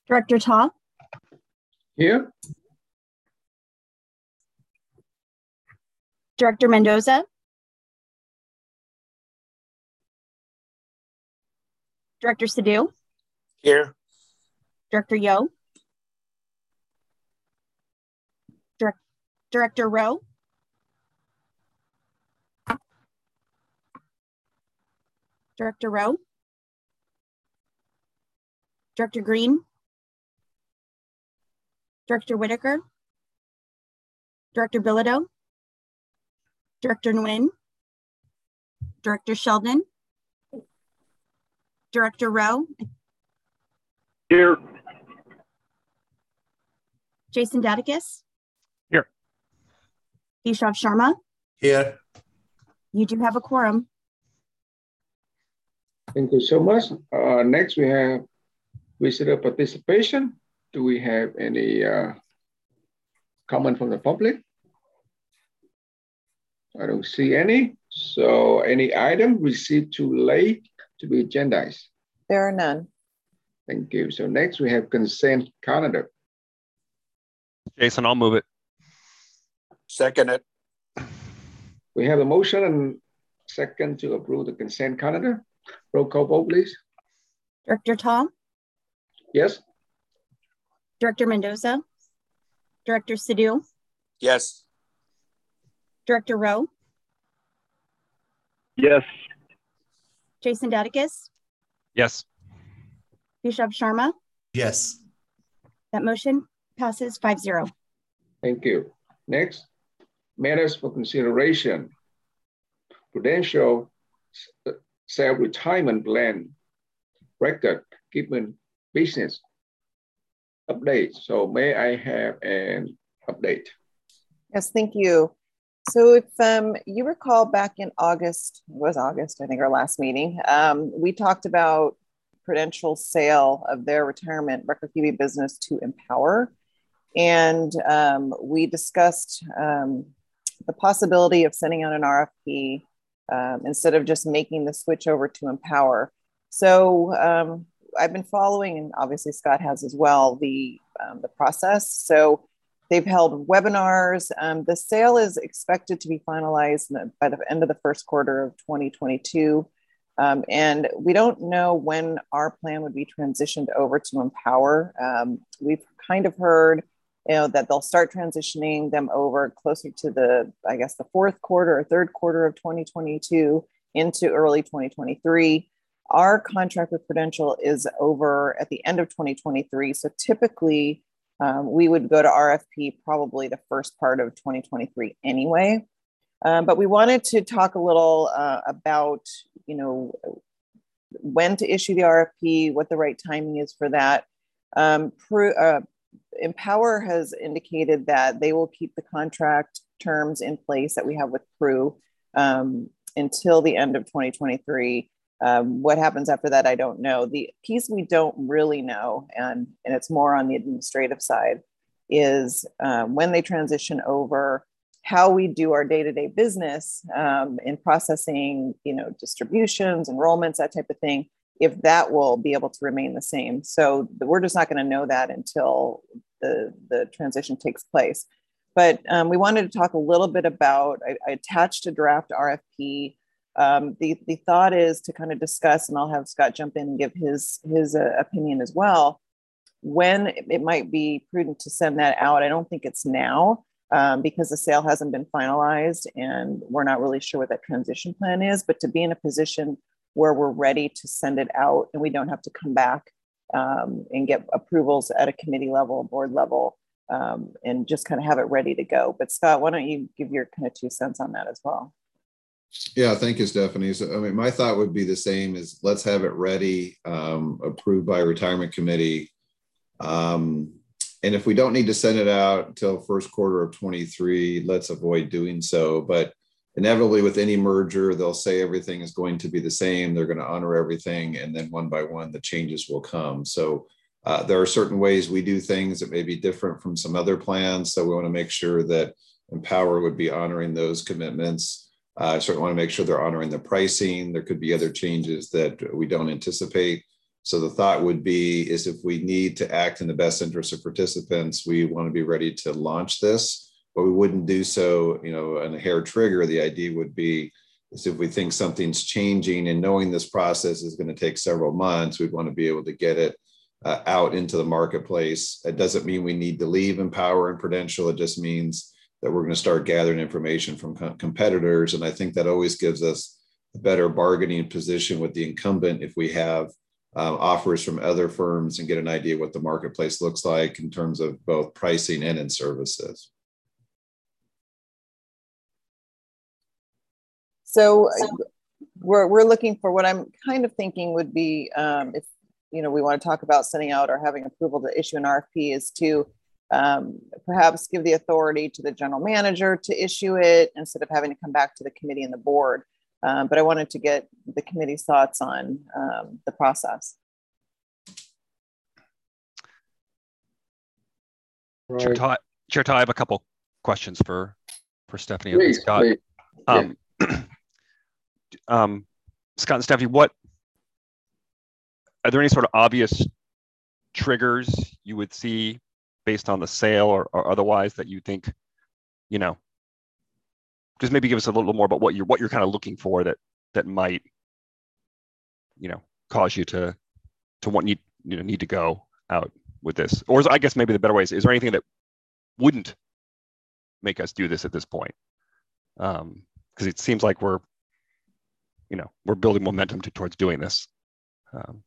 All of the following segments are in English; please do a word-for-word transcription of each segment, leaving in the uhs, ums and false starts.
Director Ta? Here. Director Mendoza? Director Sadhu? Here. Director Yo? Direct Director Rowe? Director Rowe? Director Green? Director Whitaker? Director Bilodeau? Director Nguyen? Director Sheldon? Director Rowe? Here. Jason Daticus? Here. Bishav Sharma? Here. You do have a quorum. Thank you so much. Uh, next, we have visitor participation. Do we have any uh, comment from the public? I don't see any. So any item received too late to be agendized? There are none. Thank you. So next we have consent calendar. Jason, I'll move it. Second it. We have a motion and second to approve the consent calendar. Roll call vote, please. Director Ta? Yes. Director Mendoza? Director Sadhu? Yes. Director Rowe? Yes. Jason Daticus? Yes. Bishav Sharma? Yes. That motion passes five zero. Thank you. Next, matters for consideration. Prudential self-retirement plan record keeping business update. So may I have an update? Yes, thank you. So if um, you recall back in August, it was August, I think our last meeting, um, we talked about Prudential's sale of their retirement record-keeping business to Empower. And um, we discussed um, the possibility of sending out an R F P um, instead of just making the switch over to Empower. So um, I've been following, and obviously Scott has as well, the, um, the process. So they've held webinars. Um, the sale is expected to be finalized by the end of the first quarter of twenty twenty-two. Um, and we don't know when our plan would be transitioned over to Empower. Um, we've kind of heard, you know, that they'll start transitioning them over closer to the, I guess, the fourth quarter or third quarter of twenty twenty-two into early twenty twenty-three. Our contract with Prudential is over at the end of twenty twenty-three. So typically um, we would go to R F P probably the first part of twenty twenty-three anyway. Um, but we wanted to talk a little uh, about, you know, when to issue the R F P, what the right timing is for that. Um, Pru, uh, Empower has indicated that they will keep the contract terms in place that we have with Pru um, until the end of twenty twenty-three. Um, what happens after that, I don't know. The piece we don't really know, and, and it's more on the administrative side, is um, when they transition over, how we do our day-to-day business um, in processing, you know, distributions, enrollments, that type of thing, if that will be able to remain the same. So we're just not going to know that until the, the transition takes place. But um, we wanted to talk a little bit about, I, I attached a draft R F P. Um, the, the thought is to kind of discuss, and I'll have Scott jump in and give his, his uh, opinion as well, when it might be prudent to send that out. I don't think it's now um, because the sale hasn't been finalized and we're not really sure what that transition plan is, but to be in a position where we're ready to send it out and we don't have to come back um, and get approvals at a committee level, board level, um, and just kind of have it ready to go. But Scott, why don't you give your kind of two cents on that as well? Yeah, thank you, Stephanie. So, I mean, my thought would be the same as let's have it ready, um, approved by retirement committee. Um, and if we don't need to send it out until first quarter of twenty-three, let's avoid doing so. But inevitably with any merger, they'll say everything is going to be the same. They're going to honor everything. And then one by one, the changes will come. So uh, there are certain ways we do things that may be different from some other plans. So we want to make sure that Empower would be honoring those commitments. Uh, I certainly want to make sure they're honoring the pricing. There could be other changes that we don't anticipate. So the thought would be is if we need to act in the best interest of participants, we want to be ready to launch this, but we wouldn't do so, you know, on a hair trigger. The idea would be is if we think something's changing and knowing this process is going to take several months, we'd want to be able to get it uh, out into the marketplace. It doesn't mean we need to leave Empower and Prudential. It just means that we're going to start gathering information from co- competitors. And I think that always gives us a better bargaining position with the incumbent if we have Uh, offers from other firms and get an idea what the marketplace looks like in terms of both pricing and in services. So we're, we're looking for what I'm kind of thinking would be um, if, you know, we want to talk about sending out or having approval to issue an R F P is to um, perhaps give the authority to the general manager to issue it instead of having to come back to the committee and the board. Um, but I wanted to get the committee's thoughts on um, the process. Right. Chair Todd, Chair Todd, I have a couple questions for for Stephanie and Please, Scott. please. Um, um, Scott and Stephanie, what are there any sort of obvious triggers you would see based on the sale or, or otherwise that you think, you know, just maybe give us a little more about what you're what you're kind of looking for that that might, you know, cause you to to want need you know need to go out with this, or is, I guess maybe the better way is, is there anything that wouldn't make us do this at this point? Um, because it seems like we're, you know, we're building momentum to, towards doing this. Um,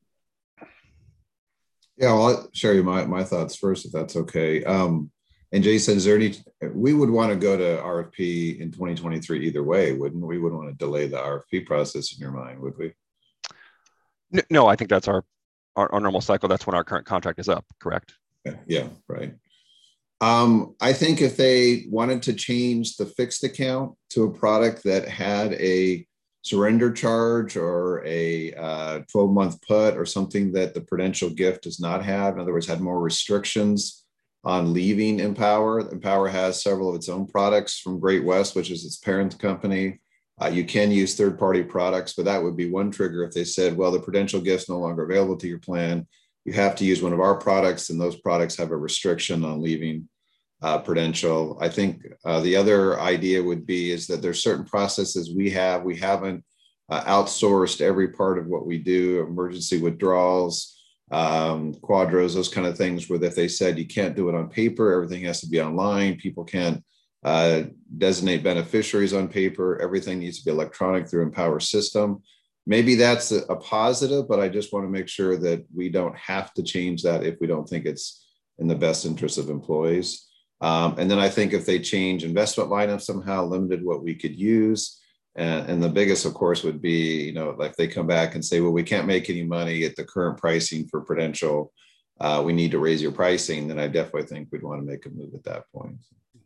yeah, well, I'll share you my my thoughts first, if that's okay. Um, And Jason, is there any, we would want to go to R F P in twenty twenty-three either way, wouldn't we? We wouldn't want to delay the R F P process in your mind, would we? no, I think that's our, our, our normal cycle. That's when our current contract is up, correct? Yeah, yeah, right. Um, I think if they wanted to change the fixed account to a product that had a surrender charge or a uh, twelve month put or something that the Prudential gift does not have, in other words, had more restrictions on leaving Empower. Empower has several of its own products from Great West, which is its parent company. Uh, you can use third-party products, but that would be one trigger if they said, well, the Prudential gift's no longer available to your plan. You have to use one of our products, and those products have a restriction on leaving uh, Prudential. I think uh, the other idea would be is that there's certain processes we have. We haven't uh, outsourced every part of what we do, emergency withdrawals, um, quadros, those kind of things, where if they said you can't do it on paper, everything has to be online, people can't uh, designate beneficiaries on paper, everything needs to be electronic through Empower system. Maybe that's a, a positive, but I just want to make sure that we don't have to change that if we don't think it's in the best interest of employees. Um, and then I think if they change investment lineup somehow, limited what we could use. And, and the biggest, of course, would be, you know, like they come back and say, well, we can't make any money at the current pricing for Prudential. Uh, we need to raise your pricing. Then I definitely think we'd want to make a move at that point.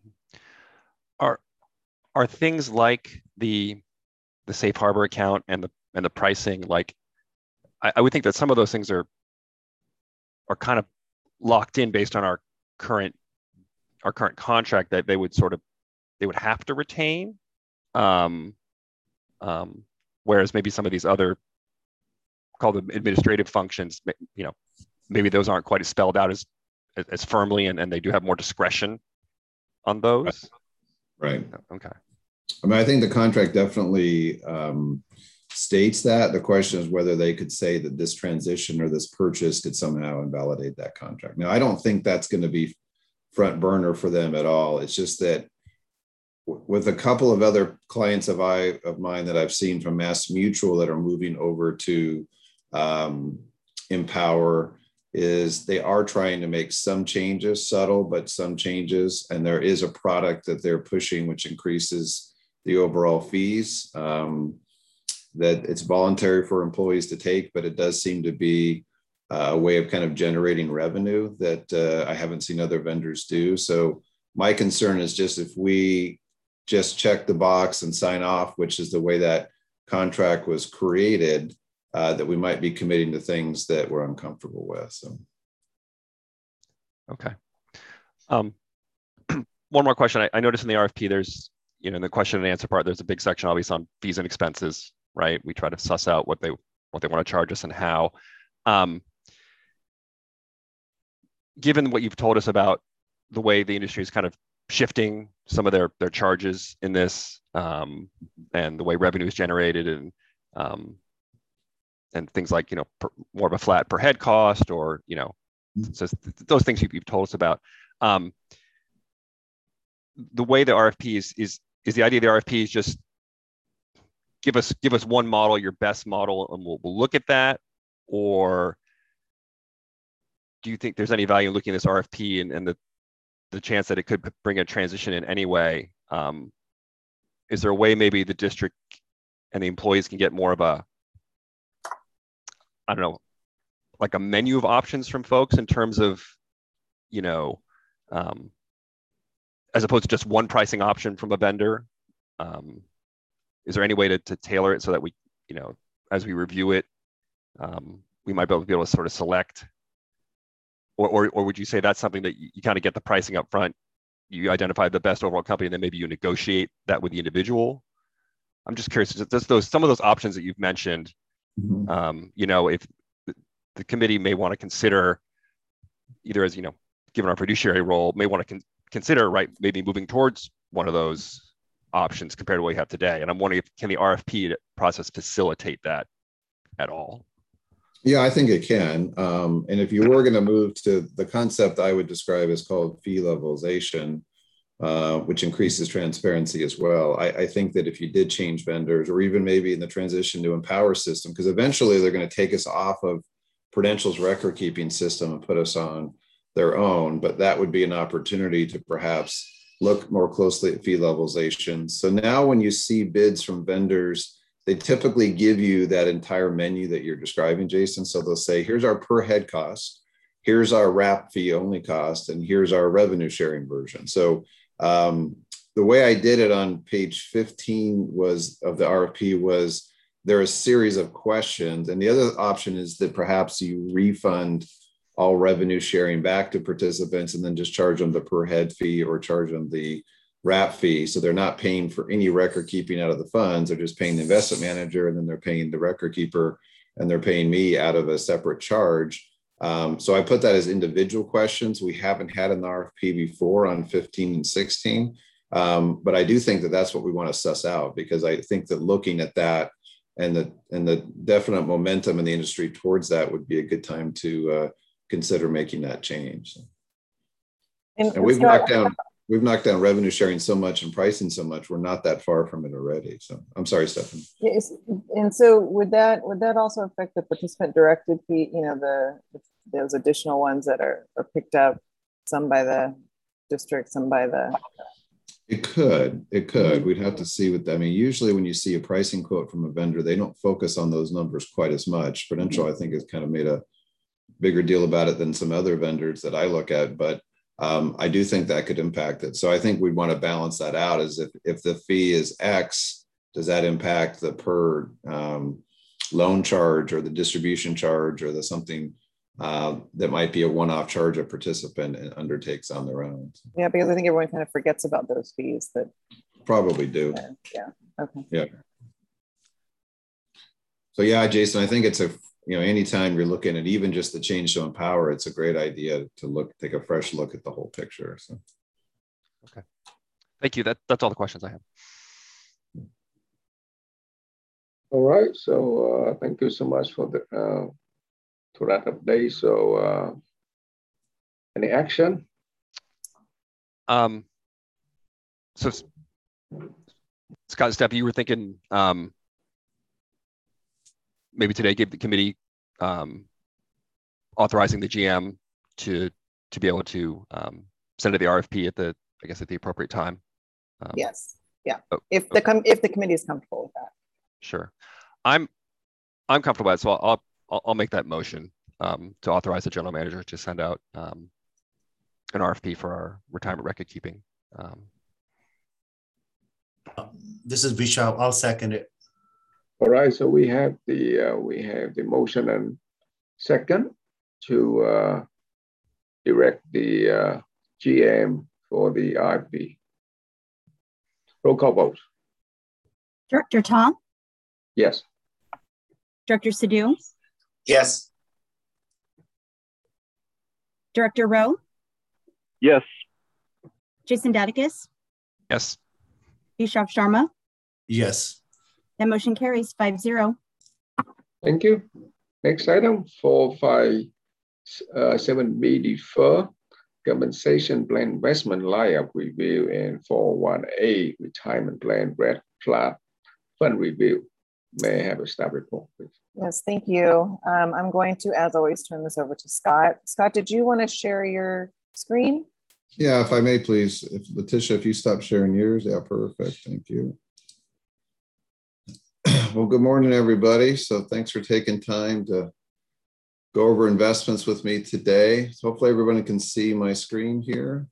Are are things like the the safe harbor account and the and the pricing, like I, I would think that some of those things are are kind of locked in based on our current our current contract, that they would sort of they would have to retain. Um, um, whereas maybe some of these other called administrative functions, you know, maybe those aren't quite as spelled out as as firmly, and, and they do have more discretion on those. Right. Okay. I mean, I think the contract definitely um, states that. The question is whether they could say that this transition or this purchase could somehow invalidate that contract. Now, I don't think that's going to be front burner for them at all. It's just that with a couple of other clients of I of mine that I've seen from Mass Mutual that are moving over to um, Empower, is they are trying to make some changes, subtle, but some changes. And there is a product that they're pushing, which increases the overall fees, um, that it's voluntary for employees to take, but it does seem to be a way of kind of generating revenue that uh, I haven't seen other vendors do. So my concern is just if we just check the box and sign off, which is the way that contract was created, uh, that we might be committing to things that we're uncomfortable with. So, okay. Um, one more question. I, I noticed in the R F P, there's, you know, in the question and answer part, there's a big section obviously on fees and expenses, right? We try to suss out what they what they want to charge us and how. Um, given what you've told us about the way the industry is kind of shifting some of their their charges in this, um, and the way revenue is generated, and um, and things like, you know, per, more of a flat per head cost, or, you know, so those things you've, you've told us about. Um, the way the R F P is is is the idea of the R F P is just give us give us one model, your best model, and we'll we'll look at that, or do you think there's any value in looking at this R F P and, and the the chance that it could bring a transition in any way? Um, is there a way maybe the district and the employees can get more of a, I don't know, like a menu of options from folks in terms of, you know, um, as opposed to just one pricing option from a vendor? Um, is there any way to, to tailor it so that we, you know, as we review it, um, we might be able to, be able to sort of select? Or, or, or would you say that's something that you, you kind of get the pricing up front, you identify the best overall company, and then maybe you negotiate that with the individual? I'm just curious, just those, some of those options that you've mentioned, mm-hmm. um, you know, if the, the committee may want to consider, either as, you know, given our fiduciary role, may want to con consider, right, maybe moving towards one of those options compared to what we have today. And I'm wondering if, can the R F P process facilitate that at all? Yeah, I think it can. Um, and if you were going to move to the concept I would describe as called fee levelization, uh, which increases transparency as well, I, I think that if you did change vendors, or even maybe in the transition to Empower system, because eventually they're going to take us off of Prudential's record keeping system and put us on their own, but that would be an opportunity to perhaps look more closely at fee levelization. So now when you see bids from vendors, they typically give you that entire menu that you're describing, Jason. So they'll say, here's our per head cost, here's our wrap fee only cost, and here's our revenue sharing version. So um, the way I did it on page fifteen was of the R F P was there are a series of questions. And the other option is that perhaps you refund all revenue sharing back to participants and then just charge them the per head fee or charge them the wrap fee. So they're not paying for any record keeping out of the funds. They're just paying the investment manager, and then they're paying the record keeper, and they're paying me out of a separate charge. Um, so I put that as individual questions. We haven't had an R F P before on fifteen and sixteen, um, but I do think that that's what we want to suss out, because I think that looking at that and the and the definite momentum in the industry towards that would be a good time to uh, consider making that change. And, and we've knocked down. We've knocked down revenue sharing so much and pricing so much, we're not that far from it already. So I'm sorry, Stephanie. Yes, and so would that would that also affect the participant directed fee? You know, the those additional ones that are, are picked up, some by the district, some by the. It could, it could. We'd have to see what that, I mean, usually when you see a pricing quote from a vendor, they don't focus on those numbers quite as much. Prudential, I think, has kind of made a bigger deal about it than some other vendors that I look at, but Um, I do think that could impact it. So I think we'd want to balance that out, as if, if the fee is X, does that impact the per um, loan charge or the distribution charge or the something uh, that might be a one-off charge a participant undertakes on their own. Yeah, because I think everyone kind of forgets about those fees that probably do. Uh, yeah, okay. Yeah. So yeah, Jason, I think it's a, you know, anytime you're looking at even just the change to Empower, it's a great idea to look, take a fresh look at the whole picture. So, okay, thank you. That that's all the questions I have. All right. So uh, thank you so much for the uh, for that update. So, uh, any action? Um. So, Scott and Steph, you were thinking. Um, Maybe today give the committee um, authorizing the G M to to be able to um, send it the R F P at the, I guess, at the appropriate time. Um, yes, yeah. Oh, if oh. the com if the committee is comfortable with that. Sure, I'm I'm comfortable with it, so I'll I'll, I'll make that motion um, to authorize the general manager to send out um, an R F P for our retirement record keeping. Um, this is Vishal. I'll second it. All right, so we have the uh, we have the motion and second to uh, direct the uh, G M for the R F P. Roll call vote. Director Tom? Yes. Director Sadhu? Yes. Director Rowe, Yes. Jason Daticus, Yes. Bischoff Sharma. Yes. That motion carries five zero. Thank you. Next item, four five seven B, defer compensation plan investment lineup review and four one A retirement plan red flag fund review. May I have a staff report, please? Yes, thank you. Um, I'm going to, as always, turn this over to Scott. Scott, did you want to share your screen? Yeah, if I may, please. If Letitia, if you stop sharing yours, yeah, perfect. Thank you. Well, good morning, everybody. So thanks for taking time to go over investments with me today. So hopefully everybody can see my screen here.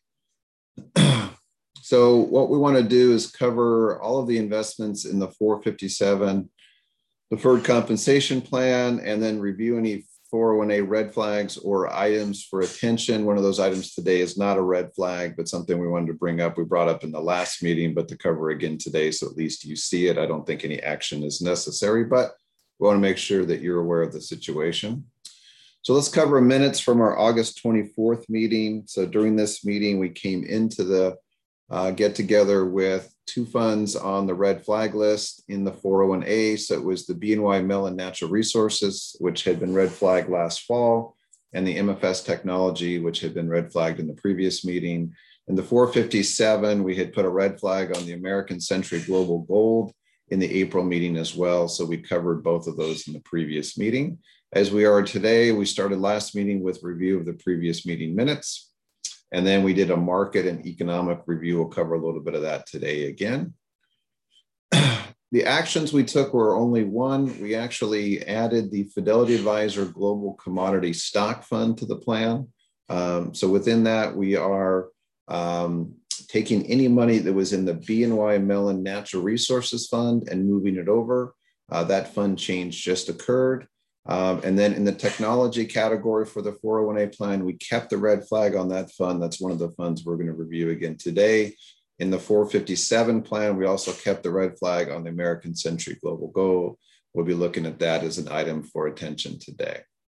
So what we want to do is cover all of the investments in the four fifty-seven deferred compensation plan, and then review any four oh one A red flags or items for attention. One of those items today is not a red flag, but something we wanted to bring up. We brought up in the last meeting, but to cover again today, so at least you see it. I don't think any action is necessary, but we want to make sure that you're aware of the situation. So let's cover minutes from our August twenty-fourth meeting. So during this meeting, we came into the uh, get together with two funds on the red flag list in the four oh one A. So it was the B N Y Mellon Natural Resources, which had been red flagged last fall, and the M F S Technology, which had been red flagged in the previous meeting. In the four fifty-seven, we had put a red flag on the American Century Global Gold in the April meeting as well. So we covered both of those in the previous meeting. As we are today, we started last meeting with review of the previous meeting minutes. And then we did a market and economic review. We'll cover a little bit of that today again. The actions we took were only one. We actually added the Fidelity Advisor Global Commodity Stock Fund to the plan. Um, so within that, we are um, taking any money that was in the B N Y Mellon Natural Resources Fund and moving it over. Uh, that fund change just occurred. Um, and then in the technology category for the four oh one A plan, we kept the red flag on that fund. That's one of the funds we're going to review again today. In the four fifty-seven plan, we also kept the red flag on the American Century Global Gold. We'll be looking at that as an item for attention today.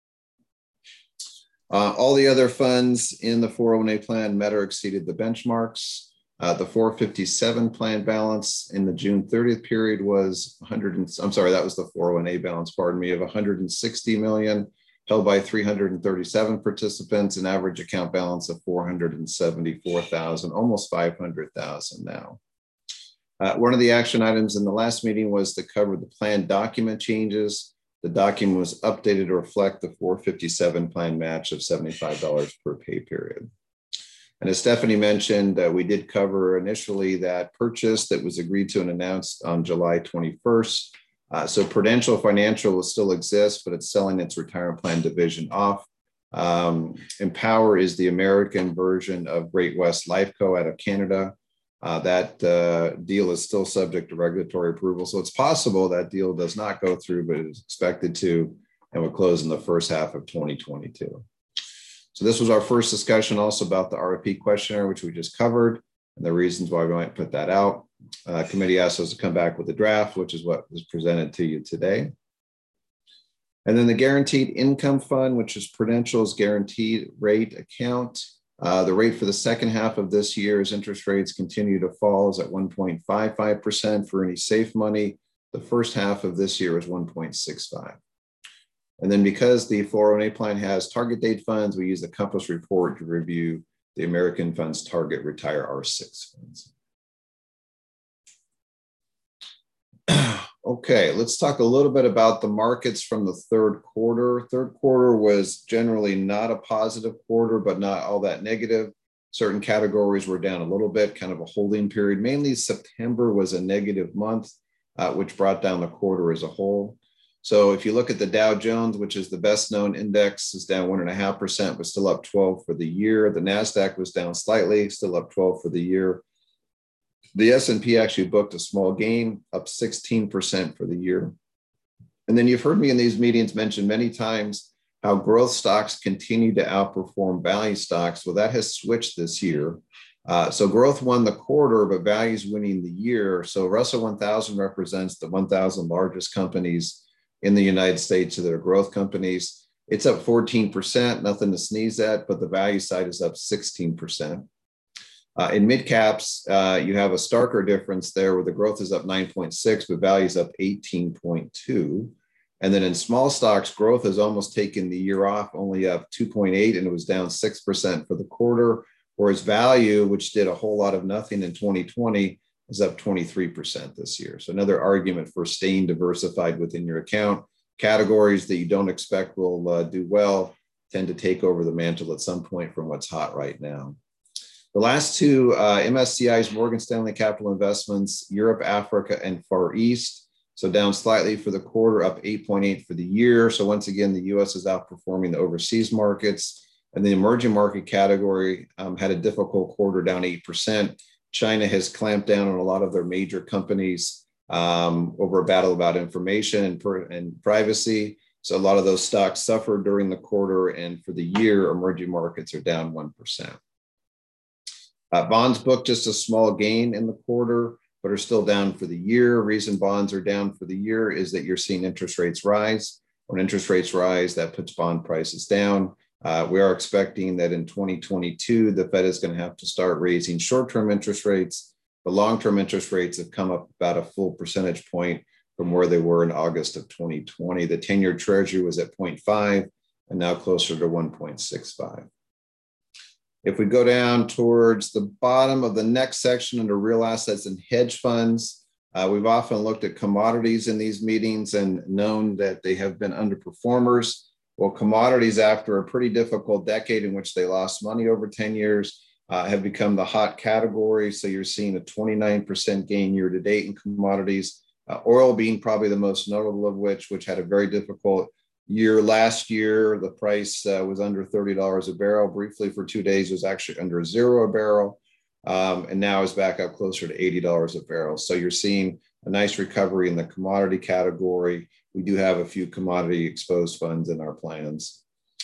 Uh, all the other funds in the four oh one A plan met or exceeded the benchmarks. Uh, the four fifty-seven plan balance in the June thirtieth period was one hundred, and, I'm sorry, that was the four oh one A balance, pardon me, of one hundred sixty million, held by three hundred thirty-seven participants, an average account balance of four hundred seventy-four thousand, almost five hundred thousand now. Uh, one of the action items in the last meeting was to cover the plan document changes. The document was updated to reflect the four fifty-seven plan match of seventy-five dollars per pay period. And as Stephanie mentioned, uh, we did cover initially that purchase that was agreed to and announced on July twenty-first. Uh, so Prudential Financial will still exist, but it's selling its retirement plan division off. Um, Empower is the American version of Great West Lifeco out of Canada. Uh, that uh, deal is still subject to regulatory approval. So it's possible that deal does not go through, but is expected to, and will close in the first half of twenty twenty-two. So this was our first discussion also about the R F P questionnaire, which we just covered, and the reasons why we might put that out. Uh, committee asked us to come back with a draft, which is what was presented to you today. And then the guaranteed income fund, which is Prudential's guaranteed rate account. Uh, the rate for the second half of this year, as interest rates continue to fall, is at one point five five percent for any safe money. The first half of this year is one point six five. And then because the four oh one A plan has target date funds, we use the Compass report to review the American Funds Target Retire R six funds. Okay, let's talk a little bit about the markets from the third quarter. Third quarter was generally not a positive quarter, but not all that negative. Certain categories were down a little bit, kind of a holding period. Mainly September was a negative month, uh, which brought down the quarter as a whole. So if you look at the Dow Jones, which is the best known index, is down one and a half percent, but still up twelve for the year. The NASDAQ was down slightly, still up twelve for the year. The S and P actually booked a small gain, up sixteen percent for the year. And then you've heard me in these meetings mention many times how growth stocks continue to outperform value stocks. Well, that has switched this year. Uh, so growth won the quarter, but value's winning the year. So Russell one thousand represents the one thousand largest companies in the United States, so they're growth companies. It's up fourteen percent, nothing to sneeze at, but the value side is up sixteen percent. Uh, in mid caps, uh, you have a starker difference there where the growth is up nine point six, but value is up eighteen point two. And then in small stocks, growth has almost taken the year off, only up two point eight, and it was down six percent for the quarter. Whereas value, which did a whole lot of nothing in twenty twenty, is up twenty-three percent this year. So another argument for staying diversified within your account. Categories that you don't expect will uh, do well tend to take over the mantle at some point from what's hot right now. The last two, uh, M S C I's Morgan Stanley Capital Investments, Europe, Africa, and Far East. So down slightly for the quarter, up eight point eight for the year. So once again, the U S is outperforming the overseas markets. And the emerging market category um, had a difficult quarter, down eight percent. China has clamped down on a lot of their major companies um, over a battle about information and, per, and privacy. So a lot of those stocks suffered during the quarter. And for the year, emerging markets are down one percent. Uh, bonds booked just a small gain in the quarter, but are still down for the year. Reason bonds are down for the year is that you're seeing interest rates rise. When interest rates rise, that puts bond prices down. Uh, we are expecting that in twenty twenty-two, the Fed is going to have to start raising short-term interest rates. The long-term interest rates have come up about a full percentage point from where they were in August of twenty twenty. The ten-year Treasury was at zero point five and now closer to one point six five. If we go down towards the bottom of the next section under real assets and hedge funds, uh, we've often looked at commodities in these meetings and known that they have been underperformers. Well, commodities, after a pretty difficult decade in which they lost money over ten years, uh, have become the hot category. So you're seeing a twenty-nine percent gain year to date in commodities, uh, oil being probably the most notable of which, which had a very difficult year last year. The price uh, was under thirty dollars a barrel. Briefly for two days, it was actually under zero a barrel. Um, and now is back up closer to eighty dollars a barrel. So you're seeing a nice recovery in the commodity category. We do have a few commodity exposed funds in our plans.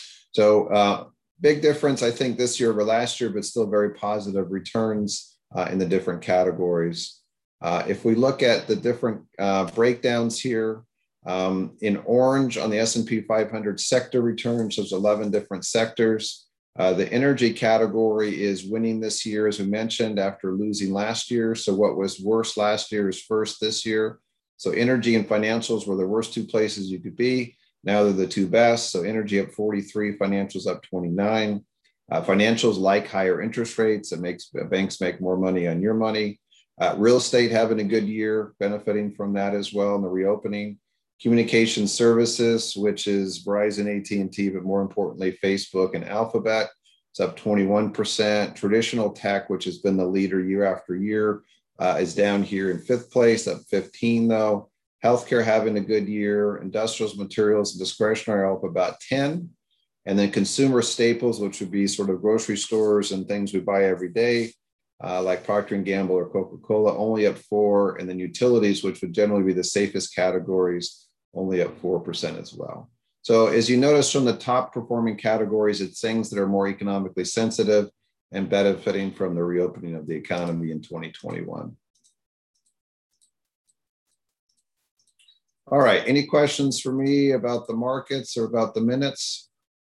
So uh, big difference, I think, this year over last year, but still very positive returns uh, in the different categories. Uh, if we look at the different uh, breakdowns here, um, in orange on the S and P five hundred sector returns, there's eleven different sectors. Uh, the energy category is winning this year, as we mentioned, after losing last year. So what was worse last year is first this year. So energy and financials were the worst two places you could be. Now they're the two best. So energy up forty-three, financials up twenty-nine. Uh, financials like higher interest rates. It makes banks make more money on your money. Uh, real estate having a good year, benefiting from that as well in the reopening. Communication services, which is Verizon, A T and T, but more importantly, Facebook and Alphabet, it's up twenty-one percent. Traditional tech, which has been the leader year after year, uh, is down here in fifth place, up fifteen though. Healthcare having a good year. Industrials, materials, and discretionary are up about ten. And then consumer staples, which would be sort of grocery stores and things we buy every day, uh, like Procter and Gamble or Coca-Cola, only up four. And then utilities, which would generally be the safest categories, only up four percent as well. So as you notice from the top performing categories, it's things that are more economically sensitive and benefiting from the reopening of the economy in twenty twenty-one. All right, any questions for me about the markets or about the minutes?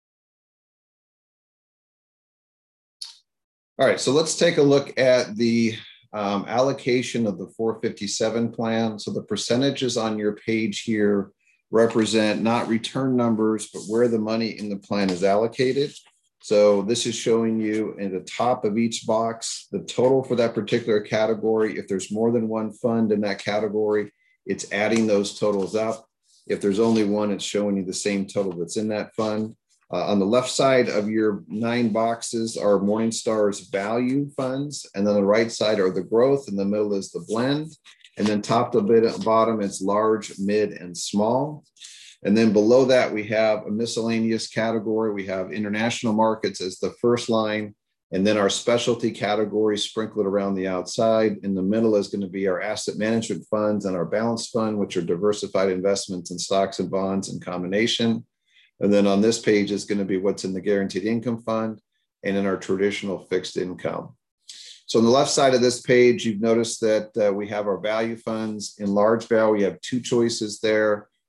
All right, so let's take a look at the um, allocation of the four fifty-seven plan. So the percentages on your page here represent not return numbers, but where the money in the plan is allocated. So this is showing you in the top of each box, the total for that particular category. If there's more than one fund in that category, it's adding those totals up. If there's only one, it's showing you the same total that's in that fund. Uh, on the left side of your nine boxes are Morningstar's value funds. And then the right side are the growth. In the middle is the blend. And then top to bottom, it's large, mid, and small. And then below that, we have a miscellaneous category. We have international markets as the first line. And then our specialty categories sprinkled around the outside. In the middle is going to be our asset management funds and our balanced fund, which are diversified investments in stocks and bonds in combination. And then on this page is going to be what's in the guaranteed income fund and in our traditional fixed income. So on the left side of this page, you've noticed that uh, we have our value funds. In large value, we have two choices there.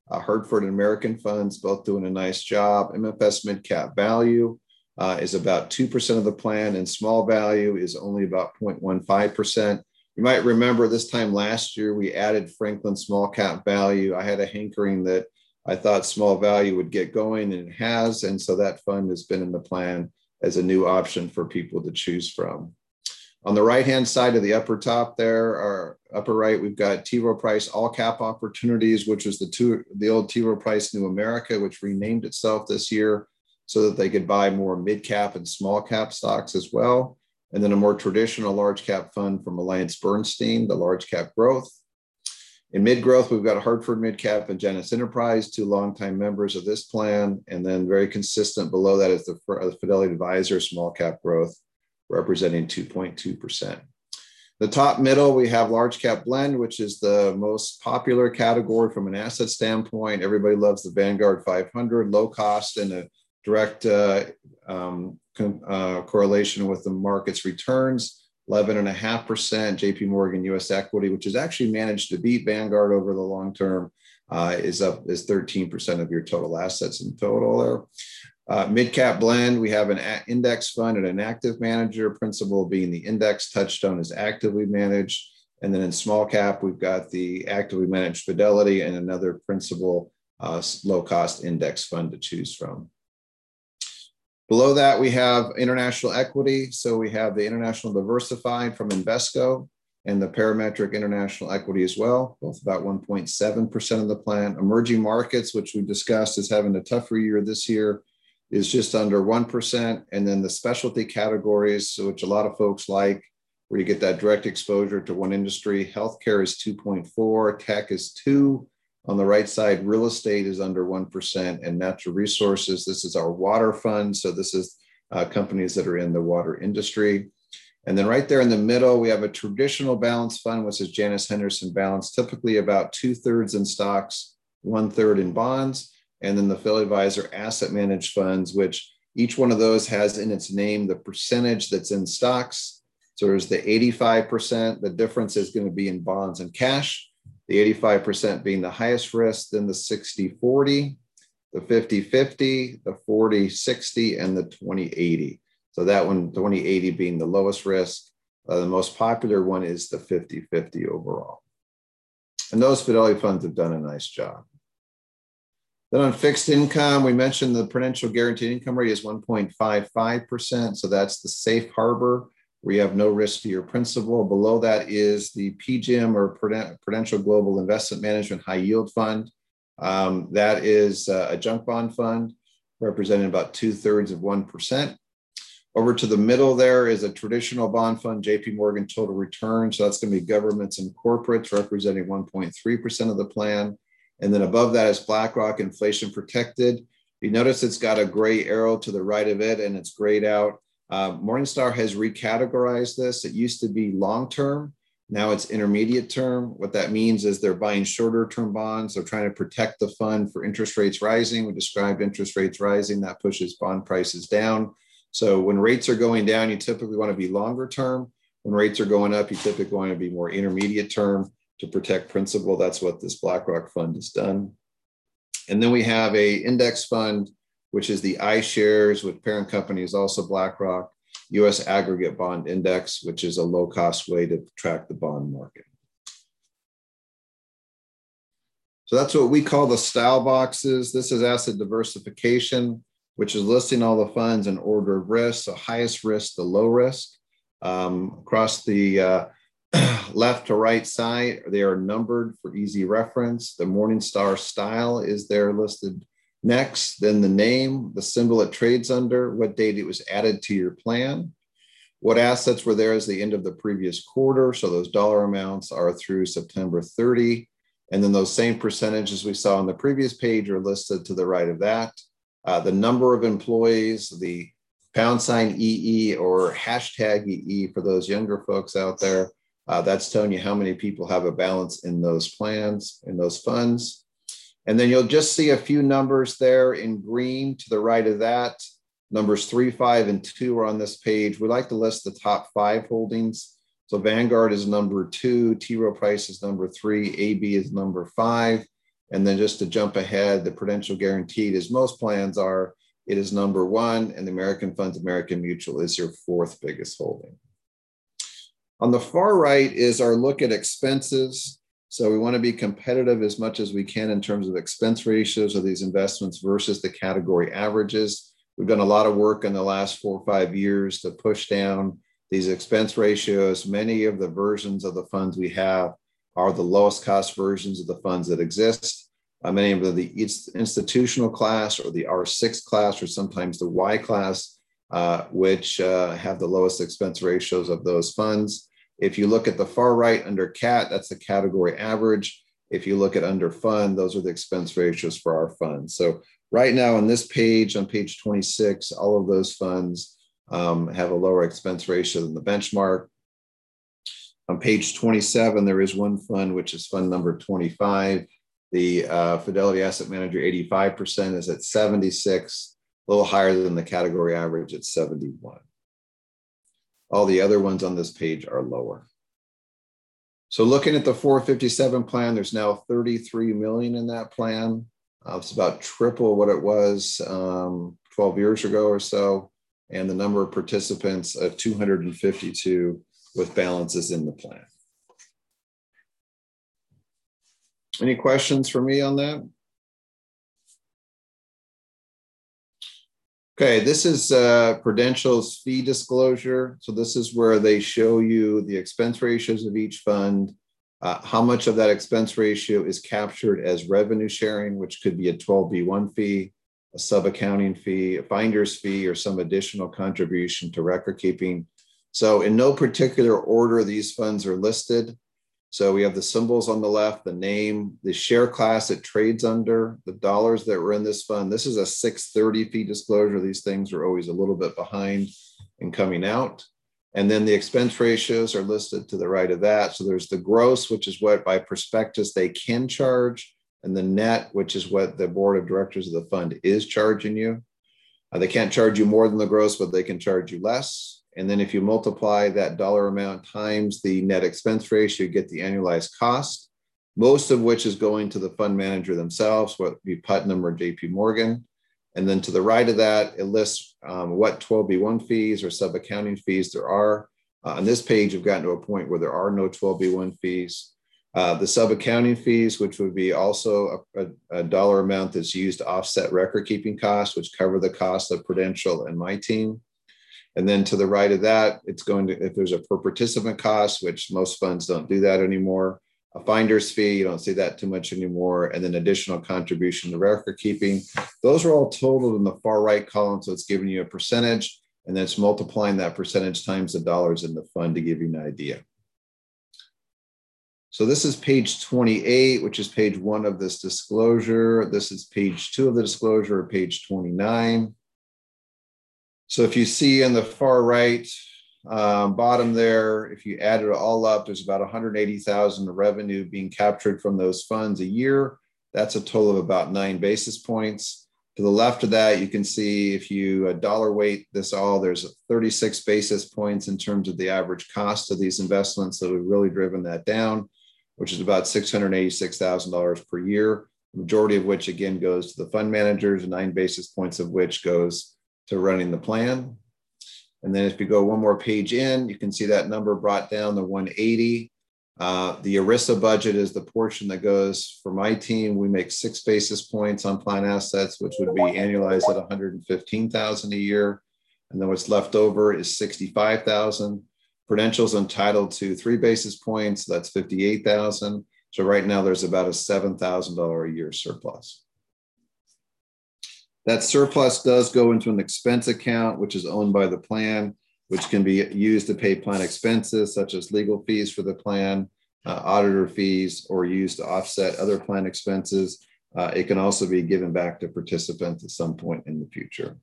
Uh, Hartford and American funds both doing a nice job. M F S Mid Cap Value uh, is about two percent of the plan, and small value is only about zero point one five percent. You might remember this time last year, we added Franklin Small Cap Value. I had a hankering that I thought small value would get going, and it has. And so that fund has been in the plan as a new option for people to choose from. On the right-hand side of the upper top there, or upper right, we've got T. Rowe Price All Cap Opportunities, which was the, two, the old T. Rowe Price New America, which renamed itself this year so that they could buy more mid-cap and small cap stocks as well. And then a more traditional large cap fund from Alliance Bernstein, the large cap growth. In mid growth, we've got Hartford Mid Cap and Janus Enterprise, two longtime members of this plan. And then very consistent below that is the Fidelity Advisor Small Cap Growth, representing two point two percent. The top middle, we have large cap blend, which is the most popular category from an asset standpoint. Everybody loves the Vanguard five hundred, low cost and a direct uh, um, uh, correlation with the market's returns, eleven point five percent. J P Morgan U S equity, which has actually managed to beat Vanguard over the long term, uh, is up is thirteen percent of your total assets in total there. Uh, mid-cap blend, we have an index fund and an active manager, principal being the index. Touchstone is actively managed. And then in small cap, we've got the actively managed Fidelity and another principal uh, low-cost index fund to choose from. Below that, we have international equity. So we have the international diversified from Invesco and the parametric international equity as well, both about one point seven percent of the plan. Emerging markets, which we discussed is having a tougher year this year, is just under one percent. And then the specialty categories, which a lot of folks like, where you get that direct exposure to one industry. Healthcare is two point four, tech is two. On the right side, real estate is under one percent, and natural resources, this is our water fund. So this is uh, companies that are in the water industry. And then right there in the middle, we have a traditional balance fund, which is Janus Henderson Balance, typically about two thirds in stocks, one third in bonds. And then the Fidelity Advisor asset managed funds, which each one of those has in its name the percentage that's in stocks. So there's the eighty-five percent. The difference is going to be in bonds and cash. The eighty-five percent being the highest risk, then the sixty forty, the fifty fifty, the forty sixty, and the twenty eighty. So that one, twenty eighty being the lowest risk. Uh, the most popular one is the fifty fifty overall. And those Fidelity funds have done a nice job. Then on fixed income, we mentioned the Prudential Guaranteed Income Rate is one point five five percent. So that's the safe harbor, where you have no risk to your principal. Below that is the P G I M, or Prudential Global Investment Management High Yield Fund. Um, that is uh, a junk bond fund, representing about two thirds of one percent. Over to the middle there is a traditional bond fund, J P Morgan Total Return. So that's going to be governments and corporates, representing one point three percent of the plan. And then above that is BlackRock Inflation Protected. You notice it's got a gray arrow to the right of it, and it's grayed out. Uh, Morningstar has recategorized this. It used to be long-term. Now it's intermediate term. What that means is they're buying shorter term bonds. They're trying to protect the fund for interest rates rising. We described interest rates rising. That pushes bond prices down. So when rates are going down, you typically want to be longer term. When rates are going up, you typically want to be more intermediate term to protect principal. That's what this BlackRock fund has done. And then we have a index fund, which is the iShares, with parent company is also BlackRock, U S Aggregate Bond Index, which is a low-cost way to track the bond market. So that's what we call the style boxes. This is asset diversification, which is listing all the funds in order of risk, so highest risk to low risk. Um, across the uh, left to right side, they are numbered for easy reference. The Morningstar style is there listed next, then the name, the symbol it trades under, what date it was added to your plan, what assets were there as the end of the previous quarter. So those dollar amounts are through September thirtieth. And then those same percentages we saw on the previous page are listed to the right of that. Uh, the number of employees, the pound sign E E or hashtag E E for those younger folks out there. Uh, that's telling you how many people have a balance in those plans, in those funds. And then you'll just see a few numbers there in green to the right of that. Numbers three, five, and two are on this page. We like to list the top five holdings. So Vanguard is number two, T. Rowe Price is number three, A B is number five. And then just to jump ahead, the Prudential Guaranteed, as most plans are, it is number one, and the American Funds American Mutual is your fourth biggest holding. On the far right is our look at expenses. So we want to be competitive as much as we can in terms of expense ratios of these investments versus the category averages. We've done a lot of work in the last four or five years to push down these expense ratios. Many of the versions of the funds we have are the lowest cost versions of the funds that exist. Uh, many of them, the institutional class or the R six class, or sometimes the Y class, uh, which uh, have the lowest expense ratios of those funds. If you look at the far right under C A T, that's the category average. If you look at under fund, those are the expense ratios for our funds. So right now on this page, on page twenty-six, all of those funds um, have a lower expense ratio than the benchmark. On page twenty-seven, there is one fund, which is fund number twenty-five. The uh, Fidelity Asset Manager eighty-five percent is at seventy-six, a little higher than the category average at seventy-one. All the other ones on this page are lower. So looking at the four fifty-seven plan, there's now thirty-three million in that plan. Uh, it's about triple what it was um, twelve years ago or so. And the number of participants of two hundred fifty-two with balances in the plan. Any questions for me on that? Okay, this is uh, Prudential's fee disclosure. So this is where they show you the expense ratios of each fund, uh, how much of that expense ratio is captured as revenue sharing, which could be a twelve B one fee, a sub-accounting fee, a finder's fee, or some additional contribution to record keeping. So in no particular order, these funds are listed. So we have the symbols on the left, the name, the share class it trades under, the dollars that were in this fund. This is a six thirty fee disclosure. These things are always a little bit behind in coming out. And then the expense ratios are listed to the right of that. So there's the gross, which is what by prospectus they can charge, and the net, which is what the board of directors of the fund is charging you. Uh, they can't charge you more than the gross, but they can charge you less. And then if you multiply that dollar amount times the net expense ratio, you get the annualized cost, most of which is going to the fund manager themselves, whether it be Putnam or J P Morgan. And then to the right of that, it lists um, what twelve B one fees or sub-accounting fees there are. Uh, on this page, we've gotten to a point where there are no twelve B one fees. Uh, the sub-accounting fees, which would be also a, a, a dollar amount that's used to offset record keeping costs, which cover the cost of Prudential and my team. And then to the right of that, it's going to, if there's a per participant cost, which most funds don't do that anymore, a finder's fee, you don't see that too much anymore, and then additional contribution to record keeping. Those are all totaled in the far right column, so it's giving you a percentage, and then it's multiplying that percentage times the dollars in the fund to give you an idea. So this is page twenty-eight, which is page one of this disclosure. This is page two of the disclosure, or page twenty-nine. So if you see in the far right um, bottom there, if you add it all up, there's about one hundred eighty thousand of revenue being captured from those funds a year. That's a total of about nine basis points. To the left of that, you can see if you uh, dollar weight this all, there's thirty-six basis points in terms of the average cost of these investments. So we've really driven that down, which is about six hundred eighty-six thousand dollars per year, the majority of which again goes to the fund managers, nine basis points of which goes to running the plan. And then if you go one more page in, you can see that number brought down to one eighty. Uh, the ERISA budget is the portion that goes for my team. We make six basis points on plan assets, which would be annualized at one hundred fifteen thousand a year. And then what's left over is sixty-five thousand. Prudential's entitled to three basis points, that's fifty-eight thousand. So right now there's about a seven thousand dollars a year surplus. That surplus does go into an expense account, which is owned by the plan, which can be used to pay plan expenses, such as legal fees for the plan, uh, auditor fees, or used to offset other plan expenses. Uh, it can also be given back to participants at some point in the future.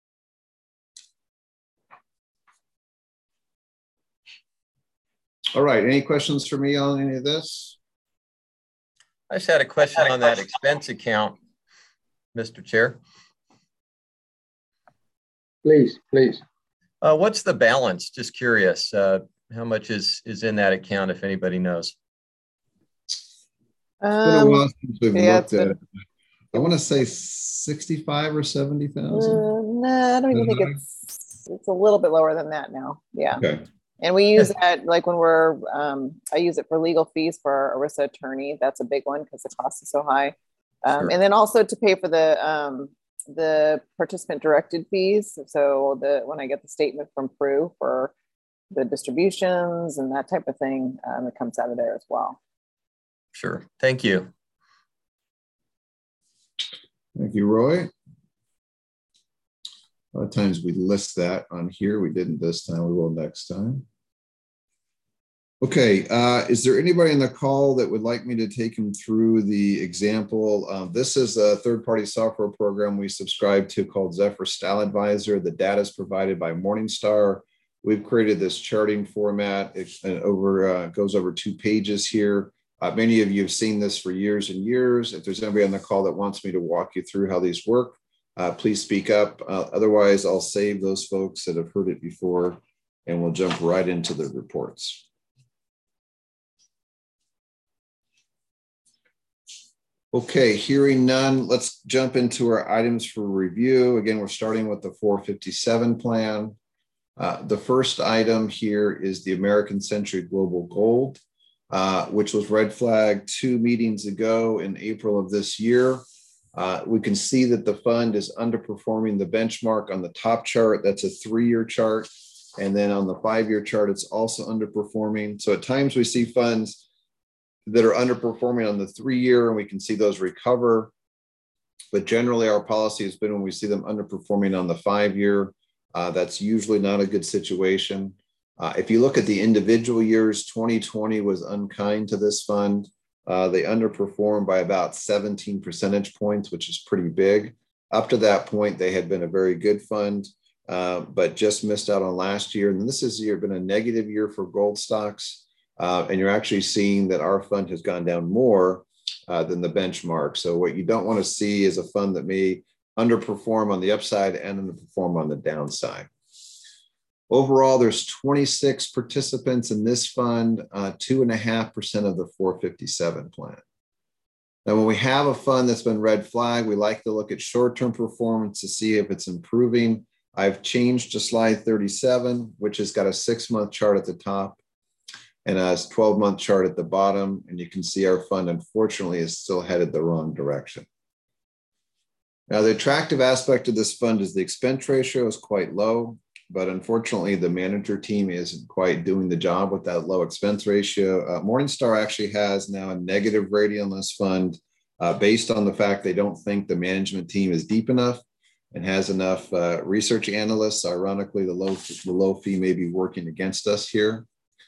All right, any questions for me on any of this? I just had a question on that expense account, Mister Chair. Please, please. Uh, what's the balance? Just curious. Uh, how much is, is in that account, if anybody knows? It's been a Um, while since we've yeah, looked it's at been- it. I want to say sixty-five or seventy thousand. Uh, nah, I don't even think Mhm. it's, it's a little bit lower than that now. Yeah. Okay. And we use that like when we're, um, I use it for legal fees for our ERISA attorney. That's a big one because the cost is so high. Um, Sure. And then also to pay for the, um, the participant directed fees. So the, when I get the statement from Pru for the distributions and that type of thing, um, it comes out of there as well. Sure. Thank you. Thank you, Roy. A lot of times we list that on here. We didn't this time. We will next time. Okay. Uh, is there anybody on the call that would like me to take him through the example? Uh, this is a third-party software program we subscribe to called Zephyr Style Advisor. The data is provided by Morningstar. We've created this charting format. It, it over uh, goes over two pages here. Uh, many of you have seen this for years and years. If there's anybody on the call that wants me to walk you through how these work, uh, please speak up. Uh, otherwise, I'll save those folks that have heard it before and we'll jump right into the reports. Okay, hearing none, let's jump into our items for review. Again, we're starting with the four fifty-seven plan. Uh, the first item here is the American Century Global Gold, uh, which was red flagged two meetings ago in April of this year. Uh, we can see that the fund is underperforming the benchmark on the top chart. That's a three-year chart. And then on the five-year chart, it's also underperforming. So at times we see funds that are underperforming on the three-year and we can see those recover. But generally our policy has been when we see them underperforming on the five-year, uh, that's usually not a good situation. Uh, if you look at the individual years, twenty twenty was unkind to this fund. Uh, they underperformed by about seventeen percentage points, which is pretty big. Up to that point, they had been a very good fund, uh, but just missed out on last year. And this has year been a negative year for gold stocks. Uh, and you're actually seeing that our fund has gone down more uh, than the benchmark. So what you don't want to see is a fund that may underperform on the upside and underperform on the downside. Overall, there's twenty-six participants in this fund, uh, two and a half percent of the four fifty-seven plan. Now, when we have a fund that's been red flagged, we like to look at short-term performance to see if it's improving. I've changed to slide thirty-seven, which has got a six-month chart at the top and a twelve-month chart at the bottom. And you can see our fund, unfortunately, is still headed the wrong direction. Now, the attractive aspect of this fund is the expense ratio is quite low, but unfortunately, the manager team isn't quite doing the job with that low expense ratio. Uh, Morningstar actually has now a negative rating on this fund uh, based on the fact they don't think the management team is deep enough and has enough uh, research analysts. Ironically, the low, the low fee may be working against us here.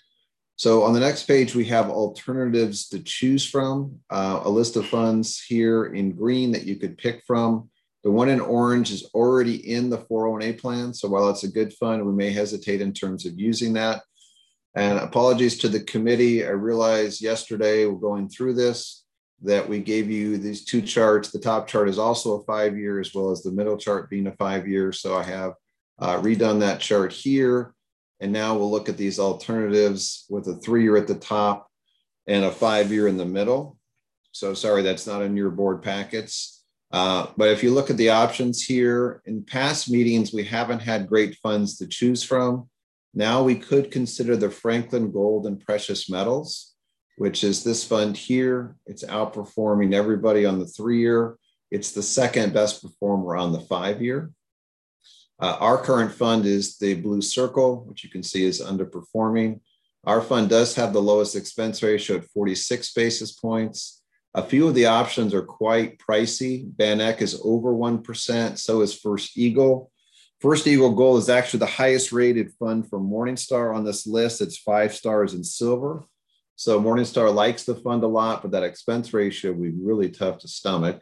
So on the next page, we have alternatives to choose from, uh, a list of funds here in green that you could pick from. The one in orange is already in the four oh one A plan. So while it's a good fund, we may hesitate in terms of using that. And apologies to the committee. I realized yesterday we're going through this, that we gave you these two charts. The top chart is also a five-year as well as the middle chart being a five-year. So I have uh, redone that chart here. And now we'll look at these alternatives with a three-year at the top and a five-year in the middle. So sorry, that's not in your board packets. Uh, but if you look at the options here, in past meetings, we haven't had great funds to choose from. Now we could consider the Franklin Gold and Precious Metals, which is this fund here. It's outperforming everybody on the three-year. It's the second best performer on the five-year. Uh, our current fund is the Blue Circle, which you can see is underperforming. Our fund does have the lowest expense ratio at forty-six basis points. A few of the options are quite pricey. Van Eck is over one percent, so is First Eagle. First Eagle Gold is actually the highest rated fund from Morningstar on this list. It's five stars in silver. So Morningstar likes the fund a lot, but that expense ratio would be really tough to stomach.